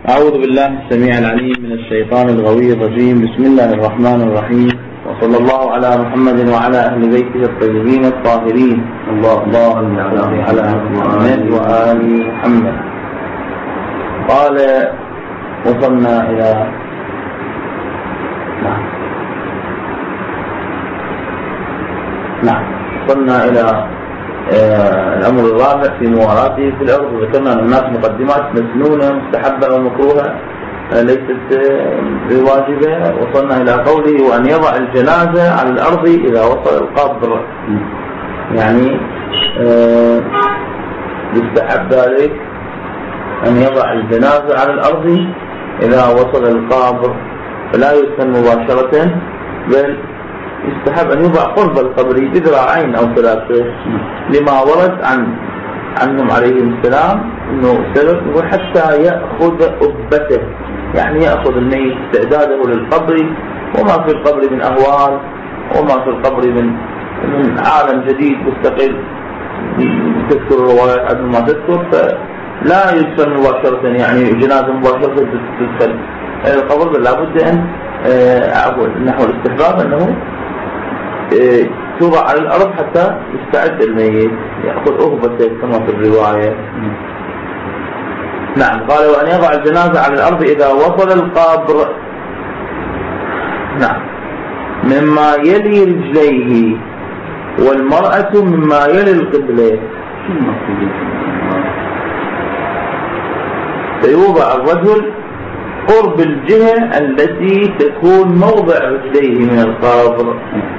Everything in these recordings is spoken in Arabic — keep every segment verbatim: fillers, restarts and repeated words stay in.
أعوذ بالله السميع العليم من الشيطان الغوي الرجيم. بسم الله الرحمن الرحيم، وصلى الله على محمد وعلى أهل بيته الطيبين الطاهرين. اللهم صل على محمد وآل محمد. قال وصلنا إلى نعم نعم وصلنا إلى آه الأمر الرابع في مواراته في الأرض. وذكرنا أن الناس مقدمات مسنونة مستحبة ومكروهة آه ليست آه بواجبة. وصلنا إلى قوله وأن يضع الجنازة على الأرض إذا وصل القبر، يعني آه يستحب ذلك أن يضع الجنازة على الأرض إذا وصل القبر، فلا يدفن مباشرة، بل يستحب أن يضع قرب القبر بذراعين أو ثلاثة، لما ورد عن عنهم عليهم السلام أنه سبب حتى يأخذ أبته، يعني يأخذ الميت استعداده للقبر، وما في القبر من أهوال وما في القبر من من عالم جديد مستقل تذكر الروايات قبل ما تذكر، فلا يدفن مباشرة، يعني جنازة مباشرة تدخل القبر، بل لابد أن نحو الاستحباب أنه توضع على الأرض حتى يستعد الميت يأخذ أهبته كما في الرواية. نعم. قال وأن يضع الجنازة على الأرض إذا وصل القبر، نعم، مما يلي رجليه، والمرأة مما يلي القبلة. فيوضع الرجل قرب الجهة التي تكون موضع رجليه من القبر.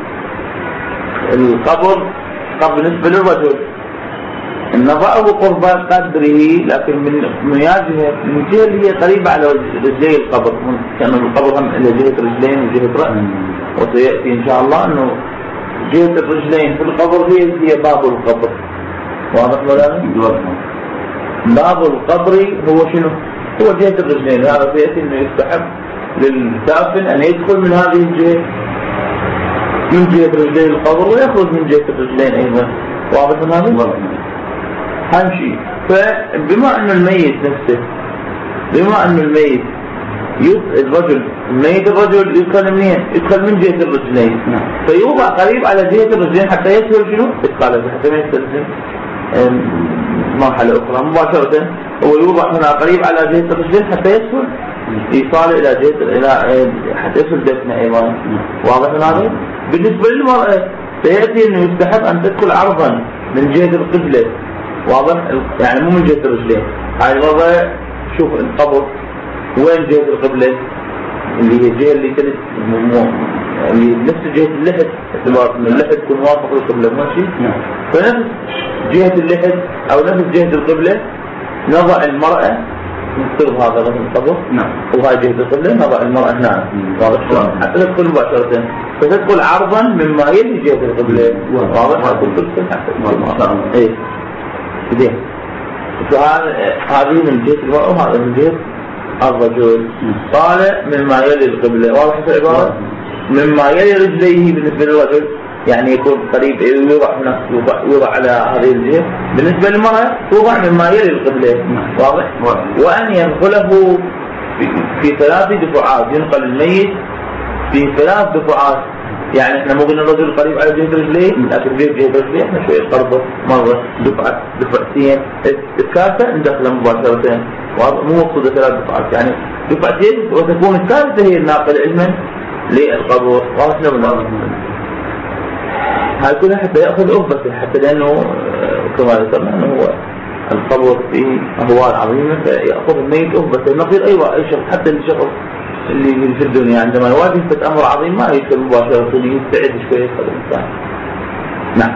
القبر قبر بالنسبة للرجل نضعه قرب قدره، لكن من من جهة من الجهة اللي هي قريبة على رجلي القبر، كان القبر هم إلى جهة رجلين وجهة رأس، وسيأتي إن شاء الله أنه جهة الرجلين في القبر هي هي باب القبر. واضح ولا؟ باب القبر هو شنو؟ هو جهة الرجلين. هذا سيأتي أنه يستحب للدافن أن يدخل من هذه الجهة، من جهة رجلين القبر، ويخرج من جهة الرجلين أيضا. واضح هذا؟ أهم شيء. فبما أن الميت نفسه بما أن الميت الرجل الميت الرجل يدخل منين؟ يدخل من جهة الرجلين، فيوضع قريب على جهة الرجلين حتى يسهل شنو؟ إدخاله، حتى ما يستلزم مرحلة أخرى مباشرة. هو يوضع هنا قريب على جهة الرجلين حتى يسهل إيصاله إلى جهة إلى حتى يسهل دفنه أيضا. واضح هذا؟ بالنسبة للمرأة سيأتي أنه يستحب أن تدخل عرضا من جهة القبلة. واضح؟ يعني مو من جهة الرجلين. هاي الوضع شوف القبر وين جهة القبلة، اللي هي الجهة اللي تلت اللي نفس جهة اللحد، اعتبار أن اللحد يكون وافق للقبلة ماشي، فنفس جهة اللحد أو نفس جهة القبلة نضع المرأة نفترض هذا غير القبر، وهاي جهة القبلة نضع المرأة هنا. واضح شلون؟ حتى تدخل مباشرة، فتدخل عرضا مما يلي جهة القبلة. واضح؟ تدخل حتى ايه كده. هذه من جهة المرأة وهذا من جهة الرجل. قال مما يلي القبلة. واضح في العبارة؟ مما يلي رجليه بالنسبة للرجل، يعني يكون قريب يوضع هنا، يوضع على هذه الجهة. بالنسبة للمرأة توضع مما يلي القبلة. واضح؟ وأن ينقله في ثلاث دفعات، ينقل الميت في ثلاث دفعات. يعني احنا مو قلنا الرجل قريب على جهة رجليه، لكن في جهة رجليه احنا شوية قربه مرة دفعة دفعتين الثالثة ندخلها مباشرة. مو مقصودة ثلاث دفعات، يعني دفعتين، وتكون الثالثة هي الناقل علما للقبر. واضح ولا؟ هاي كلها حتى يأخذ أهبته، حتى لأنه كما ذكرنا أنه هو القبر فيه أهوال عظيمة، فيأخذ الميت أهبته. نقول أيوة أي شخص، حتى الشخص اللي في الدنيا عندما يواجه أمر عظيم ما يدخل مباشرة، يستعد شوية هذا الإنسان. نعم.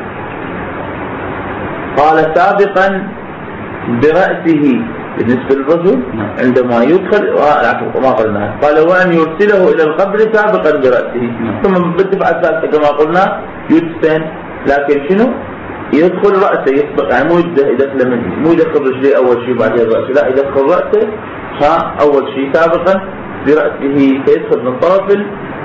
قال سابقا برأسه بالنسبة للرجل عندما يدخل، ما قلنا، قال وأن يرسله إلى القبر سابقا برأسه، ثم بالدفعة الثالثة كما قلنا يدفن، لكن شنو؟ يدخل رأسه يسبق، يعني مو يدخل منه، مو يدخل رجليه أول شيء بعدين رأسه، لا يدخل رأسه ها أول شيء سابقا برأسه، فيدخل من طرف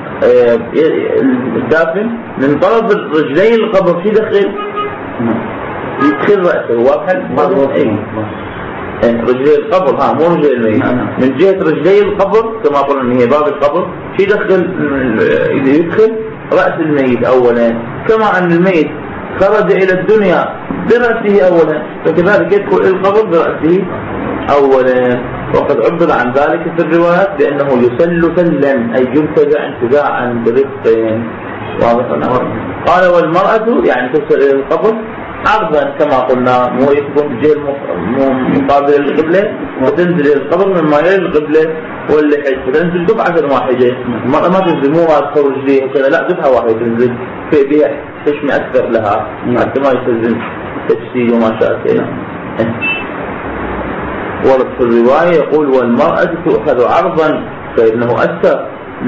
الدافن من طرف رجلي القبر. في دخل يدخل رأسه. واضح؟ رجلي القبر، ها مو رجلي الميت، من جهة رجلي القبر كما قلنا ان هي باب القبر، شي يدخل اذا يدخل رأس الميت اولا، كما ان الميت خرج الى الدنيا برأسه اولا، فكذلك يدخل الى القبر برأسه اولا. وقد عبر عن ذلك في الروايات بانه يسل سلا اي ينتزع انتزاعا برفق. واضح؟ قال والمرأة يعني توصل الى القبر عرضا كما قلنا، مو يكون بجهة مقابل القبلة وتنزل الى القبر مما يلي القبلة واللحد، فتنزل دفعة واحدة. المرأة ما تنزل مو ما تخرج ليه وكذا، لا دفعة واحدة تنزل في بها تشمي اكثر لها حتى ما يستلزم تجسيد وما شاء. ورد في الرواية يقول والمرأة تؤخذ عرضا فإنه أكثر.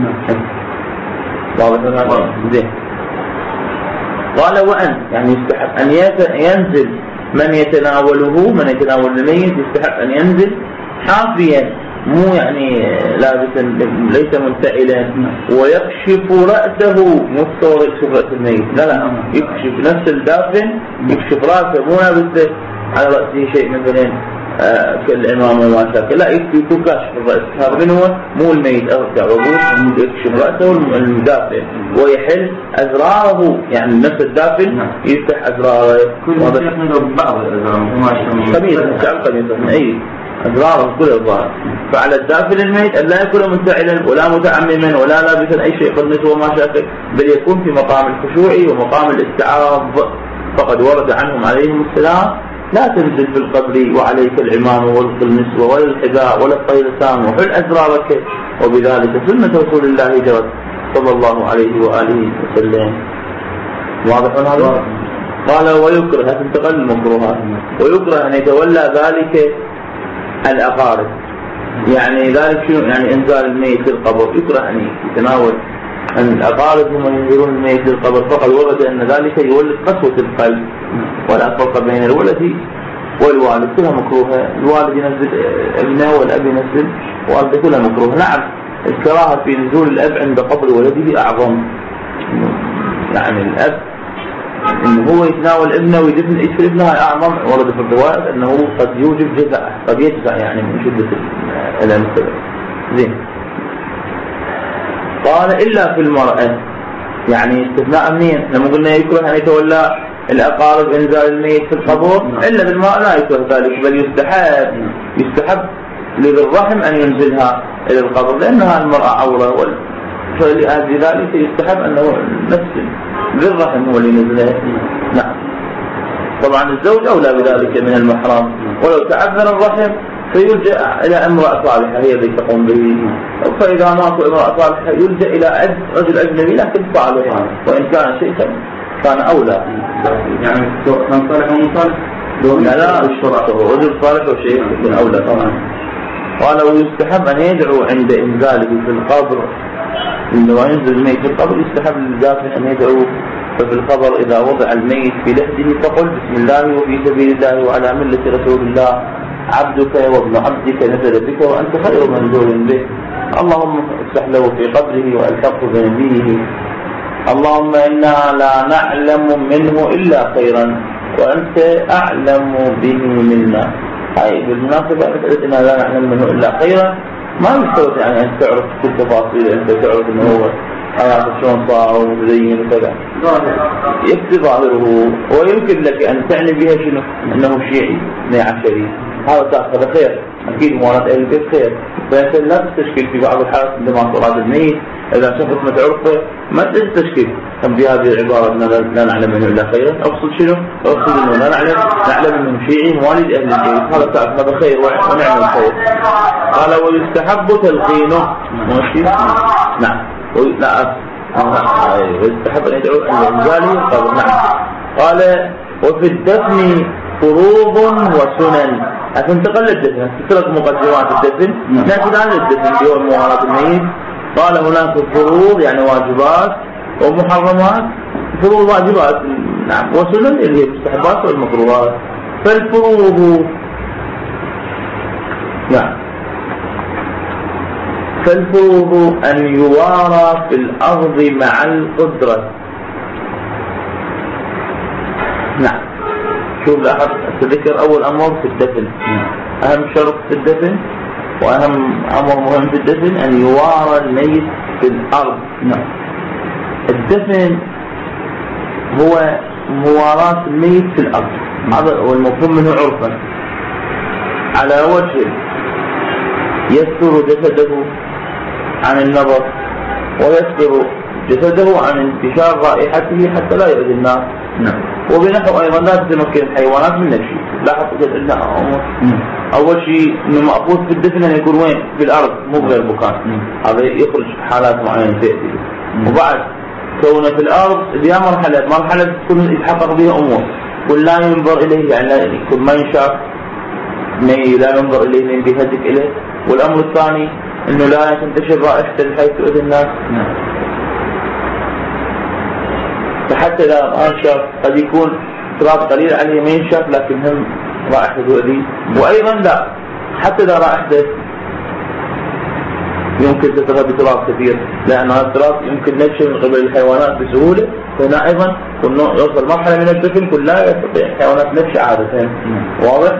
واضح هذا؟ زين. قال وأن يعني يستحب أن ينزل من يتناوله، من يتناول الميت يستحب أن ينزل حافيا، مو يعني لابسا ليس منتعلا، ويكشف رأسه، مستوى يكشف رأس الميت، لا لا يكشف نفس الدافن يكشف رأسه، مو لابسه على رأسه شيء مثلا آه كالإمام وما شاكل، لا يكون كاشف الرأس. هذا من هو مو الميت أرجع وقول يكشف رأسه المدافن ويحل أزراره، يعني نفس الدافن يفتح أزراره. كل شيء بعض الأزرار قميص شعب قميص أي أزراره كل الظاهر. فعلى الدافن الميت أن لا يكون منتعلا ولا متعمما ولا لابسا أي شيء قميص وما شاكل، بل يكون في مقام الخشوع ومقام الاستعاض. فقد ورد عنهم عليهم السلام لا تنزل في القبر وعليك العمام والقميص ولا الحذاء ولا الطيلسان وحل أزرارك، وبذلك سنة رسول الله جرت صلى الله عليه وآله وسلم. واضح هذا؟ قال ويكره، هتنتقل المكروهات، ويكره أن يتولى ذلك الأقارب، يعني ذلك شنو؟ يعني إنزال الميت في القبر، يكره أن يتناول أن الأقارب هم ينزلون الميت في القبر، فقد ورد أن ذلك يولد قسوة القلب، ولا فرق بين الولد والوالد، كلها مكروهة. الوالد ينزل ابنه والأب ينزل والده، كلها مكروهة. نعم الكراهة في نزول الأب عند قبر ولده أعظم، يعني الأب إنه هو يتناول ابنه ويدفن يدفن ابنه أعظم. ورد في الرواية أنه قد يوجب جزاء، قد يجزع يعني من شدة الألم. زين. قال إلا في المرأة، يعني استثناء منين؟ لما قلنا يكره أن يتولى الأقارب إنزال الميت في القبور، إلا بالمرأة لا يكره ذلك، بل يستحب يستحب للرحم أن ينزلها إلى القبر لأنها المرأة عورة، فلأجل ذلك يستحب أنه نفس للرحم هو اللي ينزلها. نعم. طبعا الزوج أولى بذلك من المحرم، ولو تعذر الرحم فيلجأ إلى امرأة صالحة هي التي تقوم به، فإذا ماتوا امرأة صالحة يلجأ إلى رجل أجنبي لكن صالح، وإن كان شيخا كان أولى. يعني كان صالح ومصالح؟ لا لا الشرطة رجل صالح وشيخ يكون أولى طبعا. قال ويستحب أن يدعو عند إنزاله في القبر، عندما ينزل الميت في القبر يستحب للدافن أن يدعو ففي الخبر إذا وضع الميت في لحده فقل بسم الله وفي سبيل الله وعلى ملة رسول الله، عبدك وابن عبدك نزل بك وأنت خير منزول به، اللهم افتح له في قبره وألحقه بنبيه، اللهم إنا لا نعلم منه إلا خيرا وأنت أعلم به منا. هاي بالمناسبة إننا لا نعلم منه إلا خيرا ما يشترط يعني أن تعرف كل تفاصيل، أنت تعرف أنه هو حياته شلون صار ومتدين وكذا، يكفي ظاهره. ويمكن لك أن تعني بها شنو؟ أنه شيعي اثني عشري، هذا تأخذ خير، أكيد موالد أهل البيت خير، فأنت لا تستشكل في بعض الحالات عندما صار الميت إذا شخص ما تعرفه ما تستشكل كم بهذه العبارة أننا لا نعلم منه إلا خيرا. أقصد شنو؟ أقصد أنه لا نعلم نعلم أنه شيعي موالد أهل البيت، هذا تأخذ هذا خير ونعم الخير. قال ويستحب تلقينه ماشي. نعم لا ويستحب أن يدعو عند إنزاله قال نعم. قال وفي الدفن فروض وسنن، هتنتقل للدفن ثلاث مقدمات الدفن، نأخذ عن الدفن بيوم موالاة الميت. قال هناك فروض يعني واجبات ومحرمات، فروض واجبات نعم، وسنن اللي هي المستحبات والمكروهات. فالفروض نعم فالفروض أن يوارى في الأرض مع القدرة. نعم شوف لاحظ تذكر أول أمر في الدفن أهم شرط في الدفن وأهم أمر مهم في الدفن أن يوارى الميت في الأرض. نعم. الدفن هو مواراة الميت في الأرض، هذا هو المفهوم منه عرفا، على وجه يستر جسده عن النظر ويستر جسده عن انتشار رائحته حتى لا يؤذي الناس. نعم. وبنحو أيضا لا تتمكن الحيوانات من نفسه. لاحظ إن أول شيء إنه مأخوذ في الدفن أن يكون وين؟ في الأرض مو غير مكان، هذا يخرج حالات معينة تأتي. وبعد كونه في الأرض بها مرحلة مرحلة تكون يتحقق بها أمور، ولا ينظر إليه يعني لا يكون ما ينشاف، لا ينظر إليه من بيهدك إليه. والأمر الثاني إنه لا تنتشر رائحته بحيث تؤذي الناس. فحتى إذا ما انشاف قد يكون تراب قليل عليه ما ينشاف لكن هم رائحته تؤذي. وأيضا لا حتى إذا رائحته يمكن تتغذى بتراب كثير، لأن هذا التراب يمكن نشر من قبل الحيوانات بسهولة، فهنا أيضا يوصل مرحلة من الدفن كل لا يستطيع الحيوانات نفس عادة. واضح؟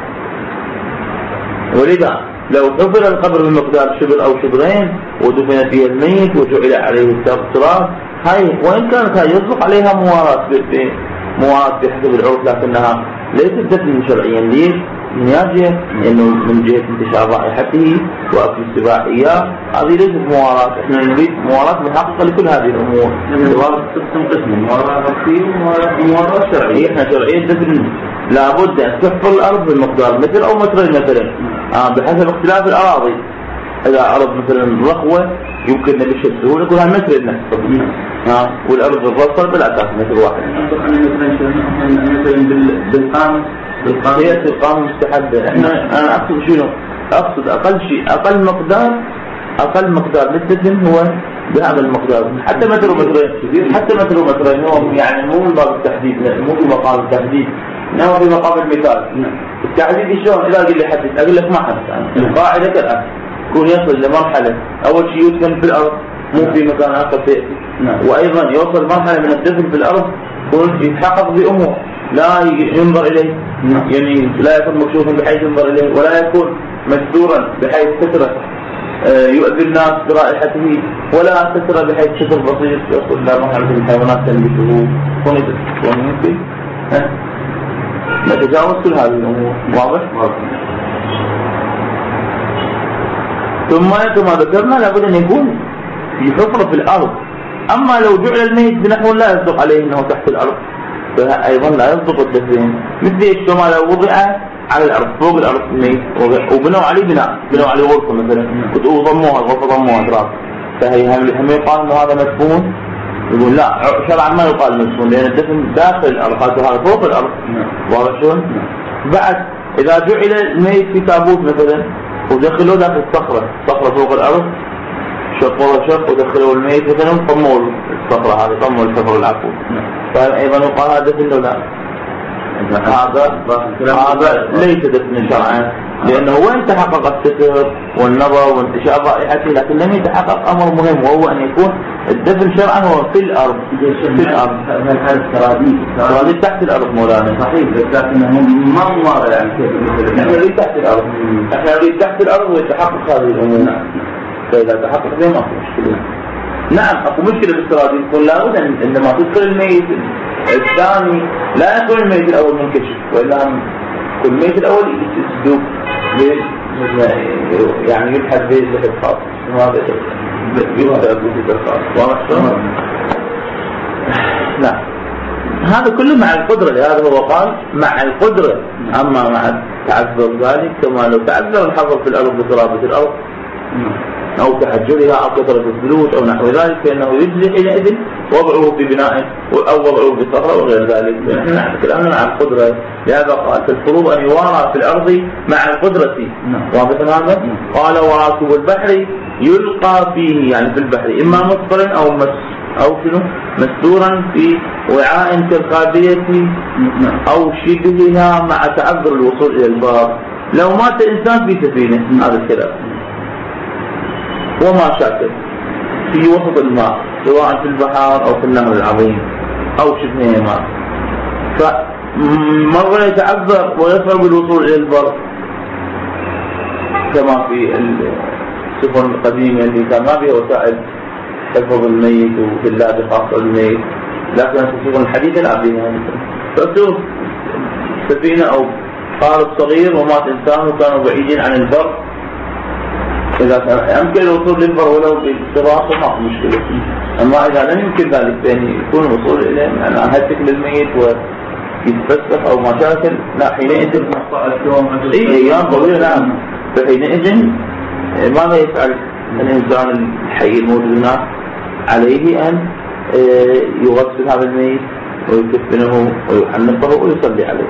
ولذا لو حفر القبر بمقدار شبر أو شبرين ودفن فيه الميت وجعل عليه التراب، هاي وإن كانت هاي يطلق عليها موارات موارات بحسب العرف، لكنها ليست دفن شرعيا. ليش؟ من جهة إنه من جهة انتشار رائحته وأكل السباع إياه، هذه ليست موارات. إحنا نريد موارات محققة لكل هذه الأمور. موارات تقسم قسم، موارات عرفية وموارات شرعية. إحنا شرعية دفن لابد أن تحفر الأرض بالمقدار متر أو مترين مثلا، آه بحسب اختلاف الأراضي. إذا أرض مثلا رخوة يمكن نبش بسهولة كلها متر نحفر، آه والأرض الرصل بالأساس متر واحد. مثلا بالقامة هي القامة مستحبة. احنا انا اقصد شنو؟ اقصد اقل شيء اقل مقدار اقل مقدار للدفن هو بهذا المقدار، حتى متر ومترين، حتى متر ومترين هو يعني مو من باب التحديد، مو في مقام التحديد، انما في مقام المثال. التحديد شلون؟ اذا قل لي حدد اقول لك ما حدد. القاعدة كالآن يكون يصل لمرحلة اول شيء يدفن في الارض مو في مكان اخر تأتي، وايضا يوصل مرحلة من الدفن في الارض يكون يتحقق بامور لا ينظر إليه، يعني لا يكون مكشوفا بحيث ينظر إليه، ولا يكون مستورا بحيث سترة يؤذي الناس برائحته، ولا سترة بحيث ستر بسيط يصل إلى مرحلة الحيوانات تلبسه وممكن نتجاوز كل هذه الأمور. واضح؟ ثم كما ذكرنا لابد أن يكون يحفر في الأرض. أما لو جعل الميت بنحو لا يصدق عليه أنه تحت الأرض فأيضا لا يصدق الدفن. مثل كما لو وضع على الأرض فوق الأرض الميت وبنوا عليه بناء، بنوا عليه غرفة مثلا وضموها الغرفة ضموها تراب، فهي هم يقال أنه هذا مدفون؟ يقول لا شرعا ما يقال مدفون، لأن الدفن داخل الأرض، هذا فوق الأرض. واضح شلون؟ بعد إذا جعل الميت في تابوت مثلا ودخلوه داخل الصخرة، صخرة فوق الأرض، شقوا شق ودخلوا الميت مثلا طموا الصخرة هذه، طموا الصخرة العفو، فأيضا يقال هذا دفن ولا هذا هذا ليس دفن شرعا، لأنه وين تحقق الستر والنظر وانتشار رائحته، لكن لم يتحقق أمر مهم وهو أن يكون الدفن شرعا هو في الأرض. في الأرض السراديب تحت الأرض مولانا صحيح، لكنه ما موارد يعني كيف احنا نريد تحت الأرض، احنا نريد تحت الأرض ويتحقق هذه الأمور. فإذا تحقق زي ما في مشكلة. نعم أكو مشكلة بالسراديب، يكون لابد أن عندما تدخل الميت الثاني لا يكون الميت الأول منكشف، وإلا كل الميت الأول يسدوك يعني يبحث به لحد خاص، هذا يبحث به خاص. واضح شلون؟ نعم هذا كله مع القدرة، لهذا هو قال مع القدرة. أما مع تعذر ذلك كما لو تعذر الحفر في الأرض بترابة الأرض أو تحجرها أو كثرة الثلوث أو نحو ذلك، فإنه يجزي حينئذ وضعه في بناء أو وضعه في صخرة وغير ذلك. نحن نحن الآن مع القدرة، لهذا قال الفروض أن يوارى في الأرض مع القدرة. واضح هذا؟ قال وراكب البحر يلقى فيه، يعني في البحر إما مصفرا أو مس أو شنو مستورا في وعاء كالخابية أو شبهها مع تعذر الوصول إلى البر. لو مات إنسان في سفينة، هذا الكلام وما شاكل في وسط الماء سواء في البحر أو في النهر العظيم أو شبهه ماء، فمرة يتعذر ويصعب الوصول إلى البر، كما في السفن القديمة اللي كان ما فيها وسائل حفظ الميت وثلاجة خاصة بالميت، لكن في السفن الحديثة لا فيها. فأسوه سفينة أو قارب صغير ومات إنسان وكانوا بعيدين عن البر، إذا كان يمكن الوصول للبر ولو بالصراط ما في مشكلة. أما إذا لم يمكن ذلك يعني يكون الوصول إليه يعني هتك للميت ويتفسخ أو مشاكل، لا حينئذ إيه أيام طويلة. نعم. فحينئذ ماذا يفعل الإنسان الحي الموجود هناك؟ عليه أن يغسل هذا الميت ويكفنه ويحنطه ويصلي عليه.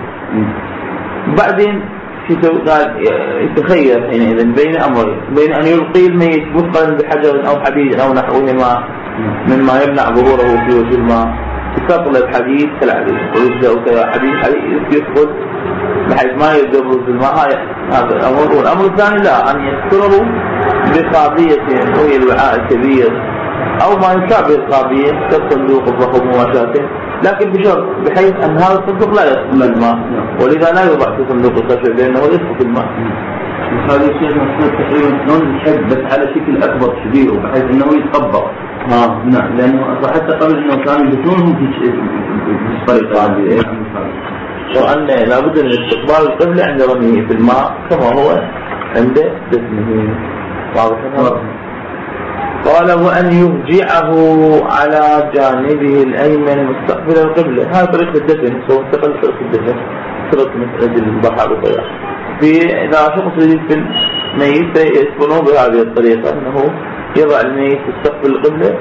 بعدين قال يتخير حينئذ بين أمرين، بين أن يلقي الميت مثقلا بحجر أو حديد أو نحوهما مما يمنع ظهوره في وجه الماء، يثقل الحديد كالعديد ويبدأ كالحديد يثقل بحيث ما يبرز الماء. هذا الأمر. والأمر الثاني لا، أن يستره بقابية وهي الوعاء الكبير أو ما يشابه القابية كالصندوق الضخم ومشاكل، لكن بشرط بحيث أن هذا الصندوق لا يدخل الماء، ولذا لا يوضع في صندوق الخشب لأنه يدخل الماء. هذا الشيء مفروض تقريبا شلون يحب بس على شكل أكبر كبير بحيث أنه يتطبق. ها نعم، لأنه حتى قبل أنه كانوا يدفنونهم في الطريقة هذه. وأن لابد من استقبال القبلة عند رميه في الماء كما هو عند دفنه. واضح؟ قال وأن يرجعه على جانبه الأيمن مستقبل القبلة. هذا طريقة الدفن، سوى استقبل طريقة الدفن طريقة مسألة البحر وطيار. في إذا شخص يدفن ميت يدفنه بهذه الطريقة، أنه يضع الميت مستقبل القبلة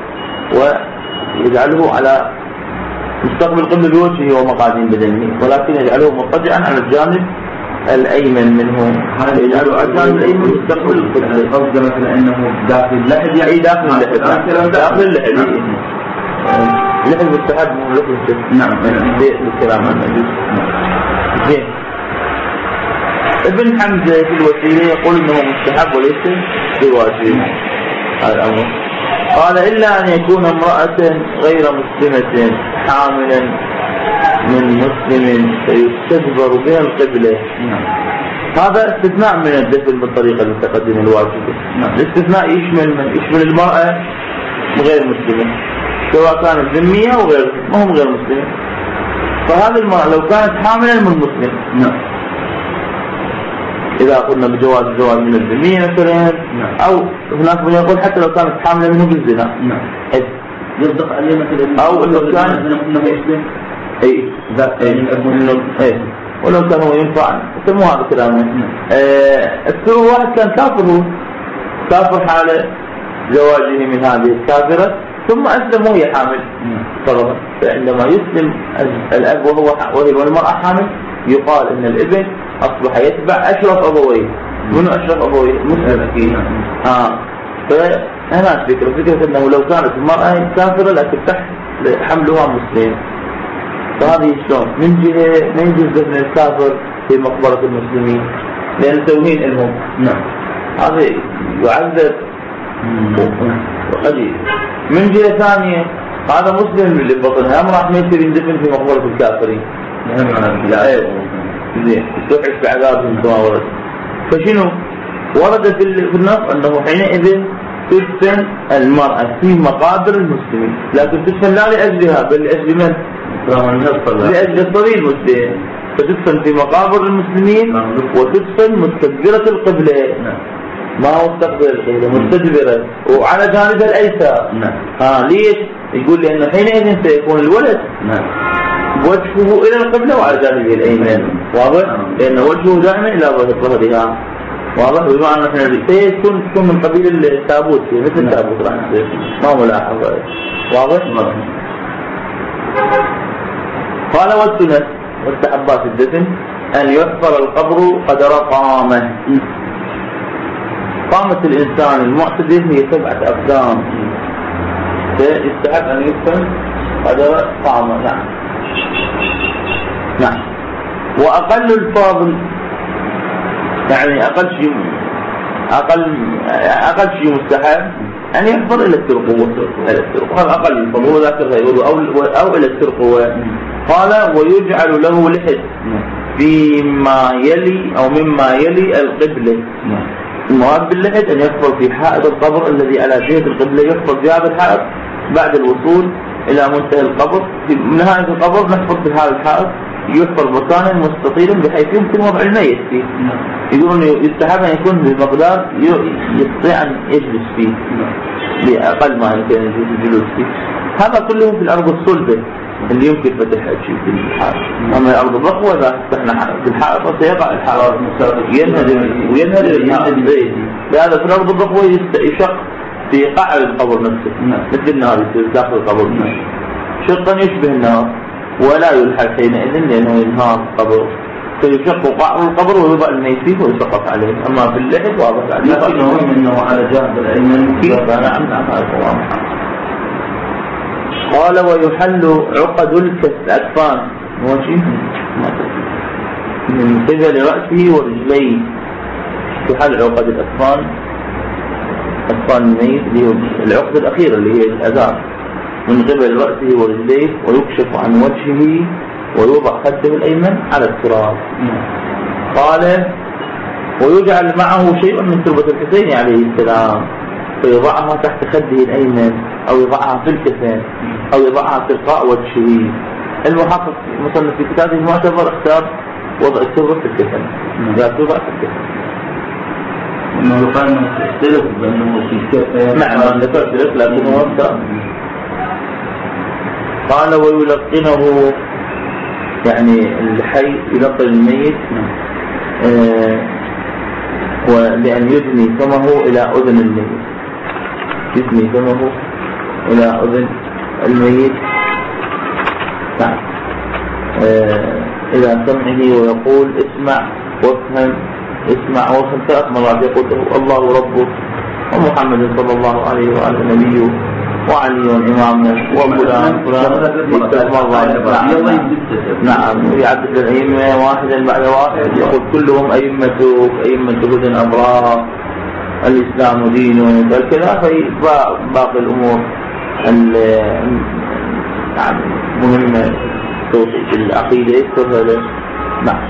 ويجعله على مستقبل القبلة بوجهه ومقادم بدنه، ولكن يجعله مضطجعا على الجانب الأيمن منه. هذا يجعله على الجانب الأيمن مستقبل القبلة. قصد مثلا أنه داخل اللحد، يعني داخل اللحد، داخل اللحد. اللحد مستحب من لحد الشف. نعم. بالكلام عن المجوز. زين. ابن حمزة في الوسيلة يقول إنه مستحب وليس بواجب هذا الأمر. قال إلا أن يكون امرأة غير مسلمة حاملا من مسلم فيستدبر بها القبلة. هذا استثناء من الدفن بالطريقة المتقدمة الواجبة. الاستثناء يشمل من يشمل المرأة غير مسلمة سواء كانت ذمية أو غير ما هم غير مسلمة. فهذه المرأة لو كانت حاملا من مسلم، إذا قلنا بجواز الزواج من الذمية مثلا، أو هناك من يقول حتى لو كانت حاملة منه بالزنا يصدق عليه مثلا، أو إنه كان مسلم أي ذات أي ولو كان هو ينفع سموه هذا كلامه. السبب واحد كان كافر، كافر حال زواجه من هذه الكافرة ثم أسلم وهي حامل فرضا. فعندما يسلم الأب وهو وهي والمرأة حامل يقال إن الابن أصبح يتبع أشرف أبويه. من أشرف أبويه؟ مسلم أكيد. آه فهنا فكرة فكرة أنه لو كانت المرأة كافرة لكن تحت حملها مسلم. فهذه شلون؟ من جهة ما يجوز دفن الكافر في مقبرة المسلمين لأن توهين لهم. نعم. هذا يعذب وقدير. من جهة ثانية هذا مسلم اللي بطنها أمر راح ما يصير يندفن في مقبرة الكافرين. زين يستوحش بعذابهم كما ورد. فشنو ورد في النص أنه حينئذ تدفن المرأة في مقابر المسلمين، لكن تدفن لا لأجلها بل لأجل من؟ لأجل الصبي المسلم. فتدفن في مقابر المسلمين وتدفن مستدبرة القبلة. ما هو مستقبل القبلة، مستدبرة وعلى جانبها الأيسر. ها ليش؟ يقول لأنه حينئذ سيكون الولد وجهه إلى القبلة وعلى جانبه الأيمن. واضح؟ لأن وجهه دائما إلى ظهرها. واضح؟ بمعنى أنه سيكون تكون من قبيل التابوت مثل التابوت راح يصير ما ملاحظ. واضح؟ قال والسنة والتحبات الدفن أن يحفر القبر قدر قامة. قامة الإنسان المعتدل هي سبعة أقدام، فيستحب أن يدفن قدر قامة. نعم نعم. وأقل الفاضل يعني أقل شيء أقل أقل شيء مستحب أن يحفر إلى الترقوة. هذا أقل الفاضل هو ذاك غيره أو أو إلى الترقوة. قال ويجعل له لحد فيما يلي أو مما يلي القبلة. المراد باللحد أن يحفر في حائط القبر الذي على جهة القبلة، يحفر في هذا الحائط بعد الوصول إلى منتهى القبر. في نهاية القبر نحفر في هذا الحائط، يحفر مكانا مستطيلا بحيث يمكن وضع الميت فيه. يقولون يستحب أن يكون بمقدار يستطيع أن يجلس فيه بأقل ما يمكن الجلوس فيه. هذا كله في الأرض الصلبة اللي يمكن فتح شيء في الحائط. أما الأرض الرخوة إذا فتحنا في الحائط سيقع الحائط ينهدم وينهدم البيت. لهذا في الأرض الرخوة يشق في قعر القبر نفسه مثل النار يصير داخل القبر شقا يشبه النار، ولا يلحق حينئذ لأنه ينهار القبر، فيشق قعر القبر ويوضع الميت فيه ويسقط عليه. أما في اللحد واضح عليه لكنه إنه على جانب الأيمن فيه. نعم نعم هذا. قال ويحل عقد الأكفان وجهه من قبل رأسه ورجليه. يحل عقد الأكفان، أكفان الميت اللي هي العقد الأخيرة اللي هي الأذار، من قبل رأسه ورجليه، ويكشف عن وجهه ويوضع خده الأيمن على التراب. قال ويجعل معه شيء من تربة الحسين عليه السلام فيضعها تحت خده الأيمن أو يضعها في الكفن أو يضعها تلقاء وجهه. المحقق مصنف في كتابه المعتبر اختار وضع التربة في الكفن، لا تربة في الكفن. إنه يقال أنه تختلف بأنه في الكفن. نعم تختلف لكنه اختار. قال ويلقنه يعني الحي يلقن الميت آه ولأن يدني فمه إلى أذن الميت، يدني فمه إلى أذن الميت نعم آه إلى سمعه ويقول اسمع وافهم، اسمع وافهم ثلاث مرات يقول له الله ربه ومحمد صلى الله عليه وآله نبيه وعلي إمامنا وفلان فلان نعم يعدد الأئمة واحدا بعد واحد يقول كلهم أئمة أئمة هدى أبرار الإسلام دينه كذا. في باقي الأمور مهمة توصيل العقيدة يذكر. نعم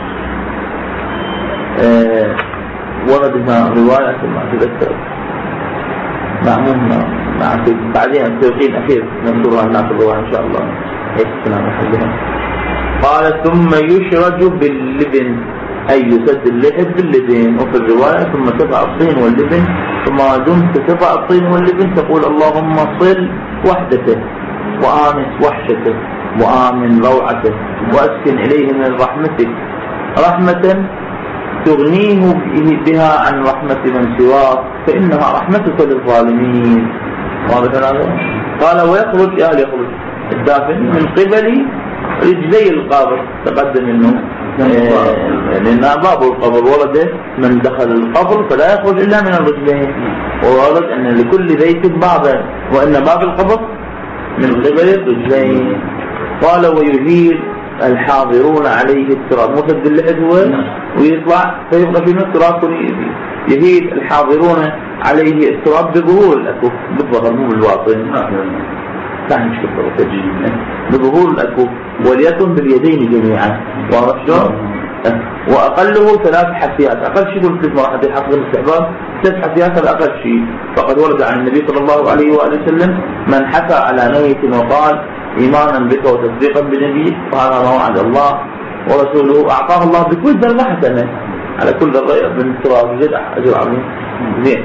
أه وردها رواية ما تذكر معمولنا مع بعدين التوقيت أخير نذكرها هناك الرواية إن شاء الله. السلام عليكم. قال ثم يشرج باللبن أي يسد اللحد باللبن، وفي الرواية ثم تبع الطين واللبن، ثم دمت تبع الطين واللبن تقول اللهم صل وحدته وآنس وحشته وآمن روعته وأسكن إليه من رحمتك رحمة تغنيه بها عن رحمة من سواك فإنها رحمتك للظالمين. قال ويخرج أهل يخرج الدافن من قبل رجلي القبر، تقدم منه لأن باب القبر ورد من دخل القبر فلا يخرج إلا من الرجلين، وورد أن لكل بيت بابا وأن باب القبر من قبل الرجلين. قال ويهيل الحاضرون عليه التراب، مسد اللحد هو ويطلع فيبقى في التراب، يهيل الحاضرون عليه التراب بظهور الأكف بالظهر مو بالباطن لا مشكلة بظهور الأكف وليكن باليدين جميعا واضح. وأقله ثلاث حثيات، أقل شيء في المراحل الحفظ الاستحباب ثلاث حثيات الأقل شيء. فقد ورد عن النبي صلى الله عليه وآله وسلم من حثى على ميت وقال إيمانا بك وتصديقا بنبيك فهذا ما وعد الله ورسوله أعطاه الله بكل ذرة حسنة على كل ذرة من التراب جد أجر عظيم زين.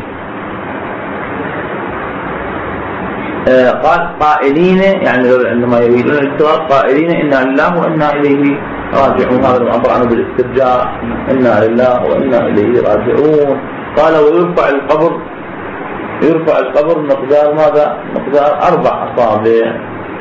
آه قال قائلين يعني عندما يريدون التراب قائلين إنا لله وإنا إليه راجعون، هذا الأمر عنه بالاسترجاع إنا لله وإنا إليه راجعون. قال ويرفع القبر يرفع القبر مقدار ماذا؟ مقدار أربع أصابع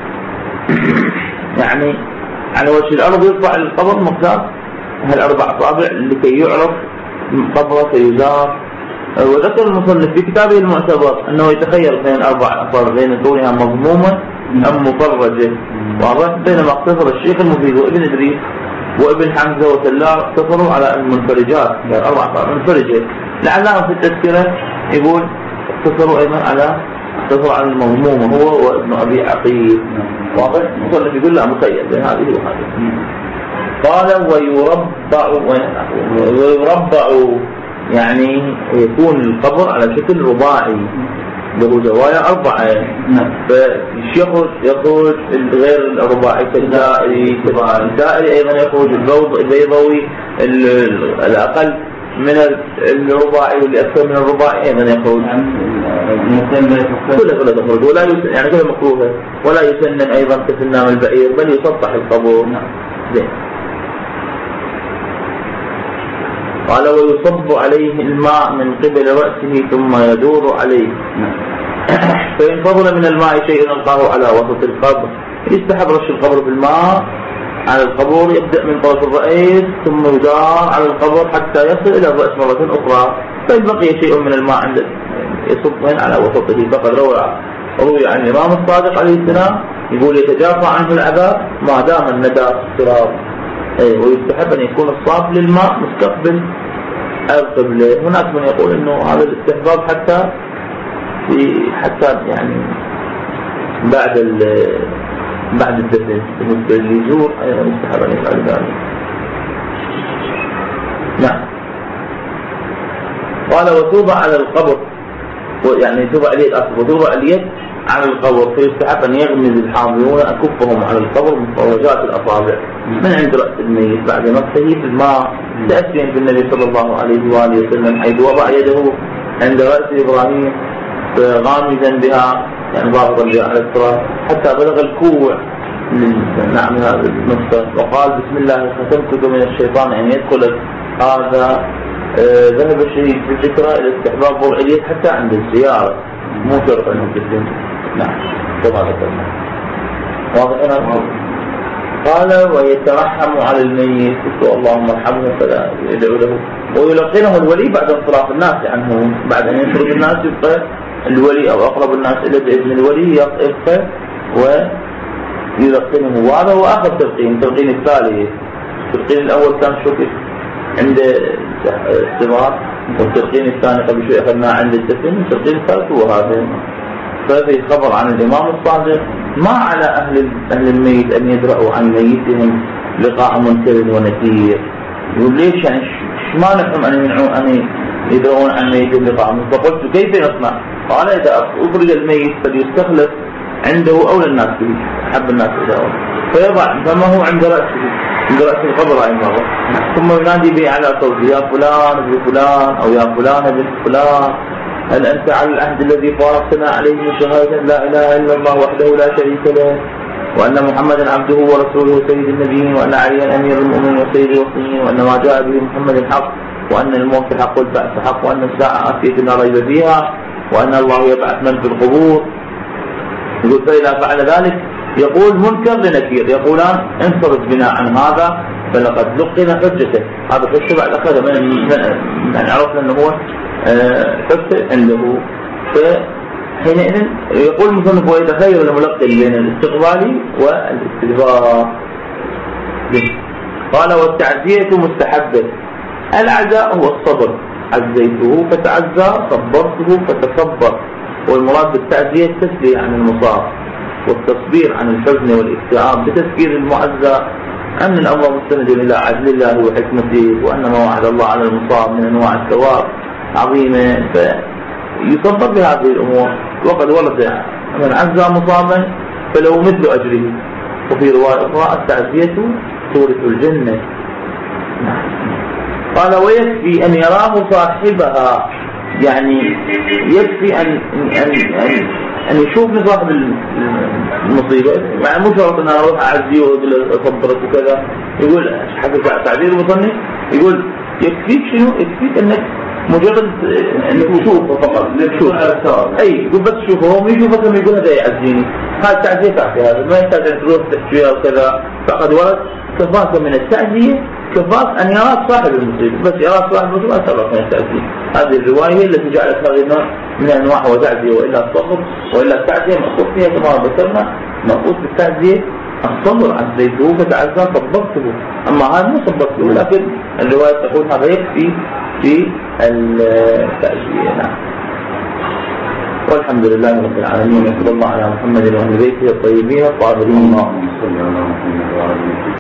يعني على وجه الأرض يرفع القبر مقدار هالأربع أصابع لكي يعرف قبره فيزار. وذكر المصنف في كتابه المعتبر أنه يتخير بين أربع أصابع بين كونها مضمومة أم مفرجة واضح، بينما اقتصر الشيخ المفيد وابن إدريس وابن حمزة وسلار اقتصروا على المنفرجات يعني أربع أصابع منفرجة. لعلهم في التذكرة يقول اقتصروا أيضا على اقتصروا على المضمومة هو وابن أبي عقيل واضح. المصنف يقول لا مخير بين هذه وهذه. قال ويربع ويربع يعني يكون القبر على شكل رباعي له زوايا أربعة. فيخرج يخرج غير الرباعي كالدائري الدائري أيضا يخرج البيضوي الأقل من الرباعي واللي أكثر من الرباعي أيضا يخرج كلها كلها تخرج ولا يسن يعني كلها مكروهة ولا يسنن أيضا كسنام البعير بل يسطح القبر. زين. قال ويصب عليه الماء من قبل رأسه ثم يدور عليه. فإن فضل من الماء شيء نلقاه على وسط القبر يستحب رش القبر بالماء على القبر يبدأ من طرف الرأس ثم يدار على القبر حتى يصل إلى الرأس مرة أخرى. فإن بقي شيء من الماء عند يصب على وسطه. فقد روى روي عن الإمام الصادق عليه السلام يقول يتجافى عنه العذاب ما دام الندى الصراط. أي ويستحب أن يكون الصاف للماء مستقبل القبلة. هناك من يقول إنه هذا الاستحباب حتى في حتى يعني بعد بعد الدفن بالنسبة لليزور أيضا يستحب أن يفعل ذلك. نعم. قال وتوضع على القبر يعني توضع اليد أصلا وتوضع اليد على القبر فيستحب أن يغمز الحاضرون أكفهم على القبر مفرجات الأصابع من عند رأس الميت بعد مسحه في الماء تأسيا بالنبي صلى الله عليه وآله وسلم حيث وضع يده عند رأس إبراهيم غامزا بها يعني ضاغطا بها على التراب حتى بلغ الكوع نعم هذا المفصل وقال بسم الله ختمتك من الشيطان أن يدخل هذا. آه ذهب الشهيد في الذكرى إلى استحباب وضع اليد حتى عند الزيارة مو شرط أنه تسلم. نعم كما ذكرنا واضح. هنا قال ويترحم على الميت اللهم ارحمه فلا يدعو له ويلقنه الولي بعد انصراف الناس عنه. بعد أن ينصرف الناس يبقى الولي أو أقرب الناس إلى بإذن الولي يبقى ويلقنه. وهذا هو آخر تلقين التلقين الثالث. التلقين الأول كان شوكي عند الاستمرار والتلقين الثاني قبل شوي أخذناه عند الدفن. التلقين الثالث هو هذا. فهذه خبر عن الإمام الصادق ما على أهل أهل الميت أن يدرأوا عن ميتهم لقاء منكر ونكير. يقول ليش يعني ما نفهم أن يمنعون أن يدرؤون عن ميتهم لقاء منكر. فقلت كيف نصنع؟ قال إذا أخرج الميت فليستخلف عنده أولى الناس به أحب الناس إليه فيضع فما هو عند رأسه عند رأس القبر أي مرة ثم ينادي به على صوته يا فلان ابن فلان أو يا فلان ابن فلان هل أنت على العهد الذي فارقتنا عليه من شهادة لا إله إلا الله وحده لا شريك له وأن محمدا عبده ورسوله سيد النبيين وأن عليا أمير المؤمنين وسيد الوصيين وأن ما جاء به محمد حق وأن الموت حق والبعث حق وأن الساعة آتية لا ريب فيها وأن الله يبعث من في القبور. يقول فإذا فعل ذلك يقول منكر لنكير يقولان انصرف بنا عن هذا فلقد لقنا حجته. هذا حجة بعد أخذ من من عرفنا أنه هو حجة عنده. فحينئذ يقول المصنف ويتخير الملقن بين الاستقبال والاستدبار. قال والتعزية مستحبة. العزاء هو الصبر عزيته فتعزى صبرته فتصبر. والمراد بالتعزية التسلية عن المصاب والتصبير عن الحزن والاكتئاب بتذكير المعزى أن الأمر مستند إلى عدل الله وحكمته وأن ما وعد الله على المصاب من أنواع الثواب عظيمة فيصبر بهذه الأمور. وقد ورد من عزى مصابا فلو مثل أجره. وفي رواية أخرى التعزية تورث الجنة. قال ويكفي أن يراه صاحبها يعني يكفي أن أن أن, أن يشوفني صاحب المصيبة يعني مو شرط أن أروح أعزيه وأقول له أصبرك وكذا. يقول حق تعبير المصنف يقول يكفيك شنو يكفيك أنك مجرد أنك تشوفه فقط تشوف أي يقول بس شوفه هو يشوفك لما يقول هذا يعزيني هذا تعزية كافية. هذا ما يحتاج أن تروح تحكيها وكذا. فقد ورد كفاك من التعزية كفاك أن يراك صاحب المصيبة بس يراك صاحب المصيبة أسرق من التعزية. هذه الرواية التي جعلت هذه النوع من أنواع وتعزية وإلا الصبر وإلا التعزية مقصود فيها كما ذكرنا مقصود بالتعزية الصبر عزيته فتعزى صبرته. أما هذا مو صبرته لكن الرواية تقول هذا يكفي في التعزية. نعم. والحمد لله رب العالمين وصلى الله على محمد وعلى بيته الطيبين الطاهرين.